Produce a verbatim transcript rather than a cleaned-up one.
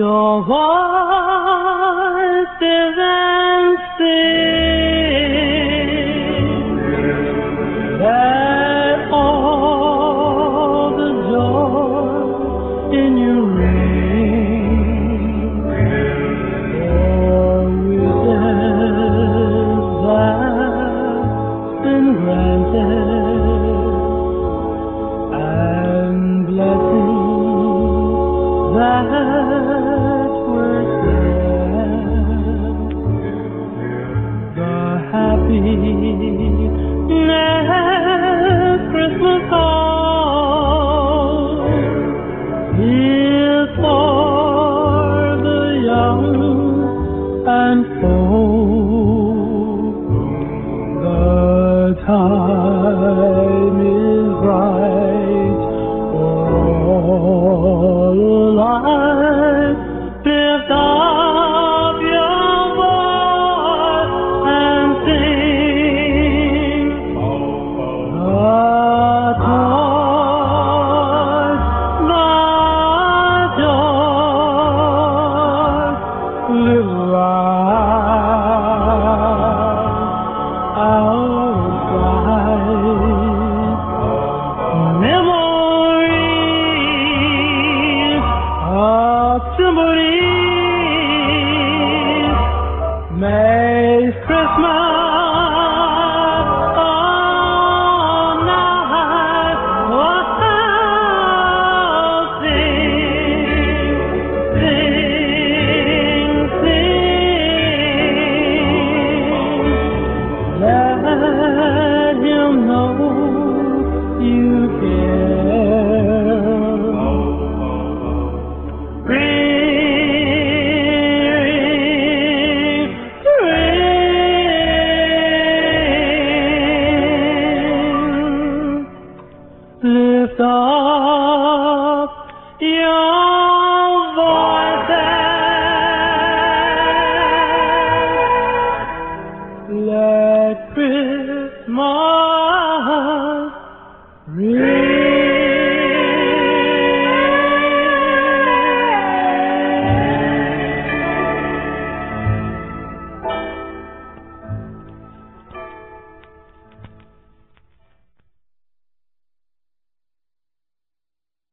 Your voices and sing that all the joy in you ring. For wishes that's been granted and blessings that were sent. The happiness Christmas calls is for the young and old. The time is bright for all alike. Lift up your voice and sing. The joy, the joy, little